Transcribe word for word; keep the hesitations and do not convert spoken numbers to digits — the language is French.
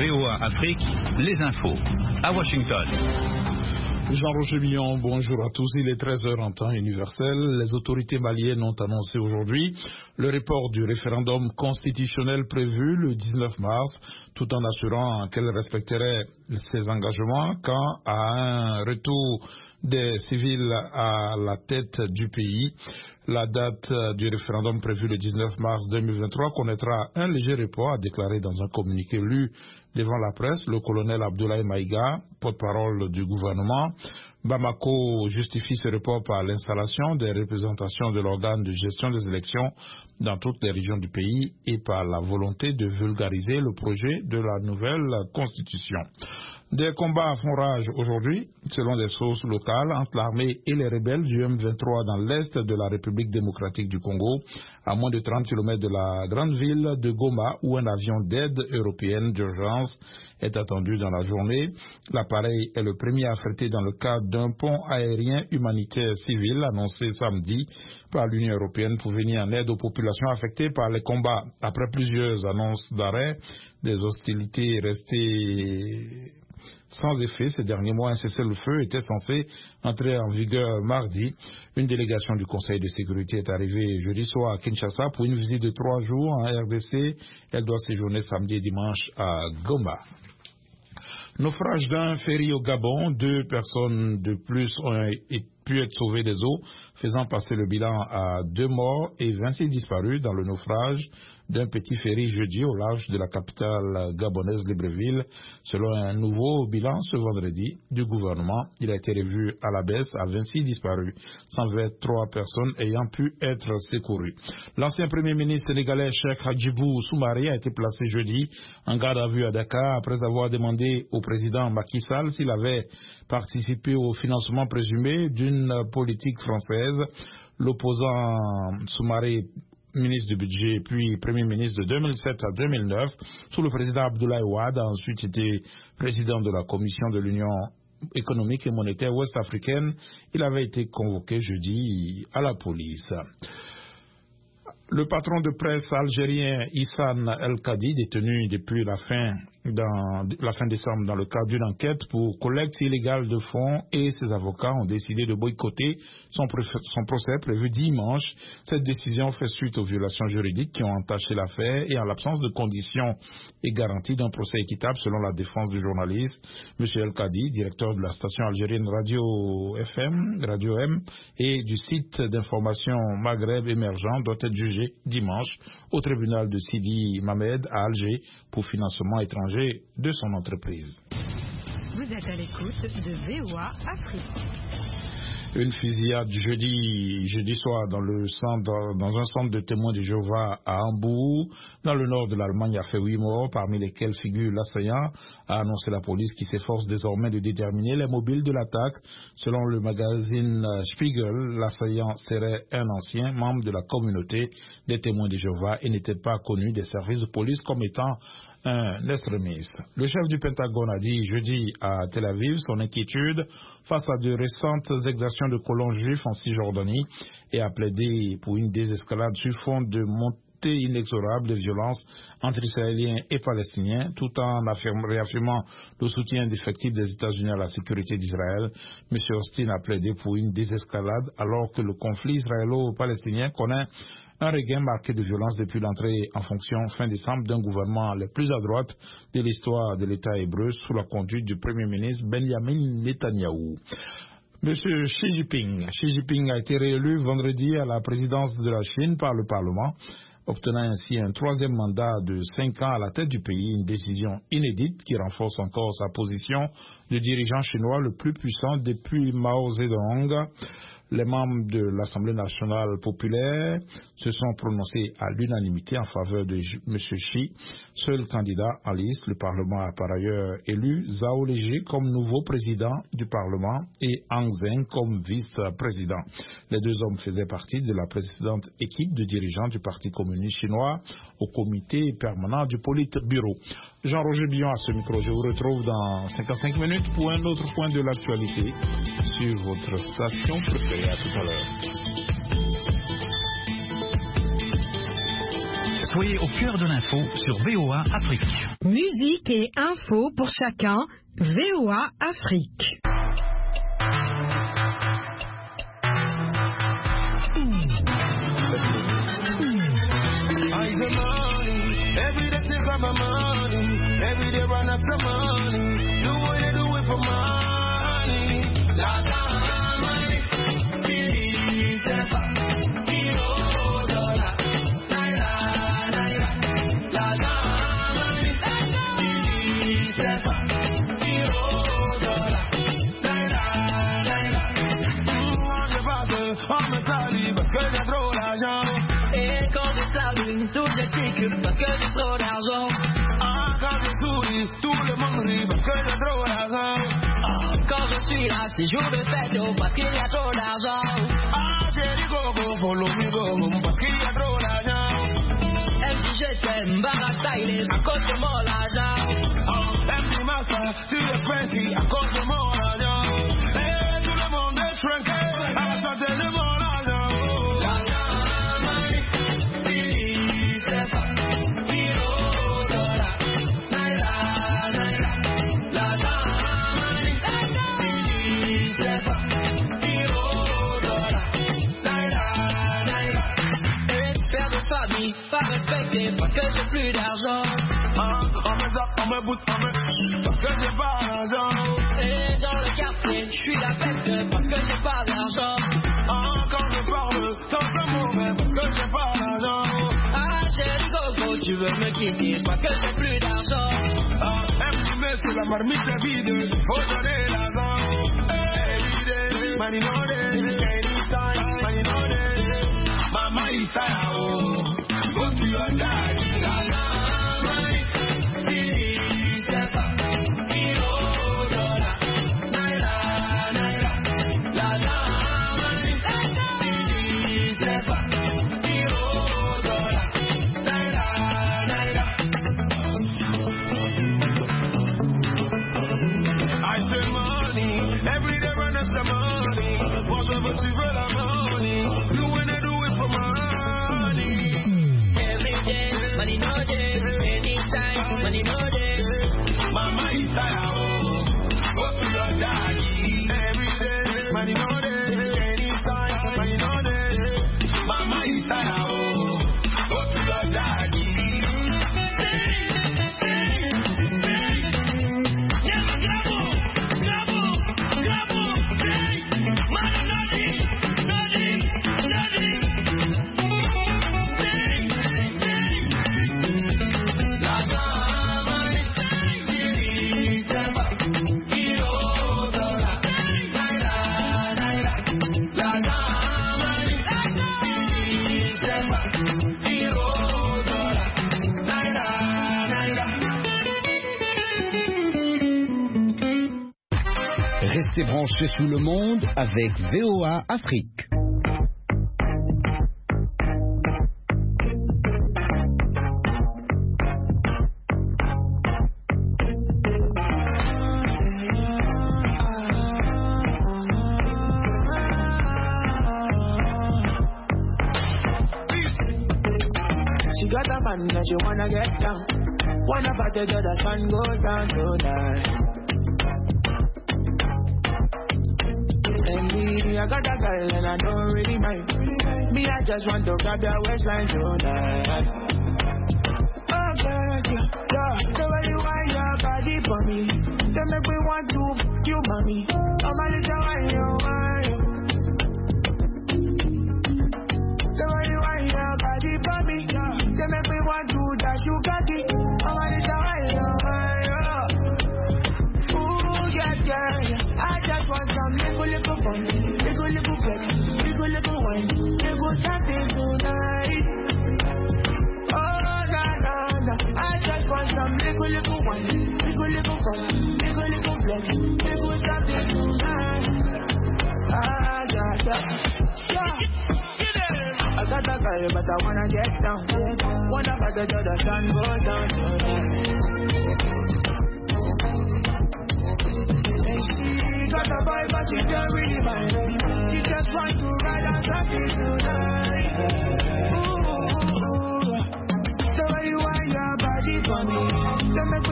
V O A Afrique, les infos. À Washington. Jean-Roger Billon, bonjour à tous. Il est treize heures en temps universel. Les autorités maliennes ont annoncé aujourd'hui le report du référendum constitutionnel prévu le dix-neuf mars, tout en assurant qu'elle respecterait ses engagements quant à un retour des civils à la tête du pays. La date du référendum prévue le dix-neuf mars deux mille vingt-trois connaîtra un léger report, a déclaré dans un communiqué lu devant la presse le colonel Abdoulaye Maïga, porte-parole du gouvernement. Bamako justifie ce report par l'installation des représentations de l'organe de gestion des élections dans toutes les régions du pays et par la volonté de vulgariser le projet de la nouvelle constitution. Des combats font rage aujourd'hui, selon des sources locales, entre l'armée et les rebelles du M vingt-trois dans l'est de la République démocratique du Congo, à moins de trente kilomètres de la grande ville de Goma, où un avion d'aide européenne d'urgence est attendu dans la journée. L'appareil est le premier affrété dans le cadre d'un pont aérien humanitaire civil annoncé samedi par l'Union européenne pour venir en aide aux populations affectées par les combats. Après plusieurs annonces d'arrêt, des hostilités restées sans effet ces derniers mois, un cessez-le-feu était censé entrer en vigueur mardi. Une délégation du Conseil de sécurité est arrivée jeudi soir à Kinshasa pour une visite de trois jours en R D C. Elle doit séjourner samedi et dimanche à Goma. Naufrage d'un ferry au Gabon, deux personnes de plus ont pu être sauvées des eaux, faisant passer le bilan à deux morts et vingt-six disparus dans le naufrage d'un petit ferry jeudi au large de la capitale gabonaise Libreville. Selon un nouveau bilan ce vendredi du gouvernement, il a été revu à la baisse à vingt-six disparus, cent vingt-trois personnes ayant pu être secourues. L'ancien premier ministre sénégalais Cheikh Hadjibou Soumaré a été placé jeudi en garde à vue à Dakar après avoir demandé au président Macky Sall s'il avait participé au financement présumé d'une politique française. L'opposant Soumaré, ministre du budget puis premier ministre de deux mille sept à deux mille neuf, sous le président Abdoulaye Wade, a ensuite été président de la commission de l'Union économique et monétaire ouest-africaine. Il avait été convoqué jeudi à la police. Le patron de presse algérien Issam El-Kadi, détenu depuis la fin, dans, la fin décembre dans le cadre d'une enquête pour collecte illégale de fonds, et ses avocats ont décidé de boycotter son, son procès prévu dimanche. Cette décision fait suite aux violations juridiques qui ont entaché l'affaire et en l'absence de conditions et garanties d'un procès équitable selon la défense du journaliste. M. El-Kadi, directeur de la station algérienne Radio F M, Radio M et du site d'information Maghreb émergent doit être jugé dimanche au tribunal de Sidi Mamed à Alger pour financement étranger de son entreprise. Vous êtes à l'écoute de V O A Afrique. Une fusillade jeudi, jeudi soir dans, le centre, dans un centre de témoins de Jéhovah à Hambourg, dans le nord de l'Allemagne, a fait huit morts, parmi lesquels figure l'assaillant, a annoncé la police qui s'efforce désormais de déterminer les mobiles de l'attaque. Selon le magazine Spiegel, l'assaillant serait un ancien membre de la communauté des témoins de Jéhovah et n'était pas connu des services de police comme étant un extrémiste. Le chef du Pentagone a dit jeudi à Tel Aviv son inquiétude face à de récentes exactions de colons juifs en Cisjordanie et a plaidé pour une désescalade sur fond de montée inexorable de violences entre Israéliens et Palestiniens, tout en affirme, réaffirmant le soutien défectible des États-Unis à la sécurité d'Israël. M. Austin a plaidé pour une désescalade alors que le conflit israélo-palestinien connaît un regain marqué de violence depuis l'entrée en fonction fin décembre d'un gouvernement le plus à droite de l'histoire de l'État hébreu sous la conduite du Premier ministre Benjamin Netanyahou. Monsieur Xi Jinping. Xi Jinping a été réélu vendredi à la présidence de la Chine par le Parlement, obtenant ainsi un troisième mandat de cinq ans à la tête du pays, une décision inédite qui renforce encore sa position de dirigeant chinois le plus puissant depuis Mao Zedong. Les membres de l'Assemblée nationale populaire se sont prononcés à l'unanimité en faveur de M. Xi, seul candidat en liste. Le Parlement a par ailleurs élu Zhao Leji comme nouveau président du Parlement et Hang Zheng comme vice-président. Les deux hommes faisaient partie de la précédente équipe de dirigeants du Parti communiste chinois au comité permanent du Politburo. Jean-Roger Billon à ce micro. Je vous retrouve dans cinquante-cinq minutes pour un autre point de l'actualité sur votre station préférée. À tout à l'heure. Soyez au cœur de l'info sur V O A Afrique. Musique et info pour chacun, V O A Afrique. Every day take out my money, every day run up some money. Do what you do it for money. La money, see the kilo dollar, naira, naira. La money, see the kilo dollar, naira, naira. On se passe, on me salue parce que j'ai trop d'argent. Et quand je salue, tout je tique parce que j'ai trop d'argent. Ah, quand je souris, tout le monde rit parce que j'ai trop d'argent. Ah, quand je suis là, c'est jour de fête oh, parce qu'il y a trop d'argent. Ah, j'ai du gogo, follow me go parce qu'il y a trop d'argent. Même si je t'aime, barata il est à cause de mon argent. Ah, M C Master, tu es Frankie à cause de mon argent. Et tout le monde est shrinké à la santé de mon argent. Pas respecté parce que j'ai plus d'argent. Ah, on me zappe, on me boute, on me parce que j'ai pas d'argent. Et dans le quartier, je suis la peste parce que j'ai pas d'argent. Ah, quand je parle, sans amour, mais parce que j'ai pas d'argent. Ah, j'ai du gogo, tu veux me quitter parce que j'ai plus d'argent. Ah, imprimer sur la marmite vide, faut donner l'argent. Every day, money no day, anytime, money no day. Mama is out. Go to your daddy, la la, money, see, sepa, kilo, dollar, naira, naira, la la, money, see, sepa, kilo, dollar, naira, naira. I say money, every day run after money. Moi je veux, tu veux la money. You wanna do it for money. Money no day, anytime, money no day. Mama is out, go to your daddy. Every day, money no day, anytime, money no day. Mama is out, go to your daddy. Restez branchés sous le monde avec V O A Afrique. She got a man that she wanna get down. Wanna party till the sun goes down tonight. Me, I got a girl and I don't really mind. Me, I just want to grab your waistline tonight. Oh, girl, yeah, yeah. The way you want your body for me, they make me want to f*** you, mommy. Oh, my little wine, you wine. The way you want your body for me, they make me want to dash you, cocky. Oh, my little wine, you wine. Ooh, yeah, yeah, yeah. I just want some little, little fun, little, little flex, little, little wine, little something tonight. Oh, na, na, na. I just want some little, little wine, little, little fun, little, little flex, little something tonight. Ah, yeah, yeah, yeah. I got a girl, but I wanna get down. Wanna party till the sun goes down tonight. She got a vibe, but she don't really mind. She just want to ride and rock it tonight.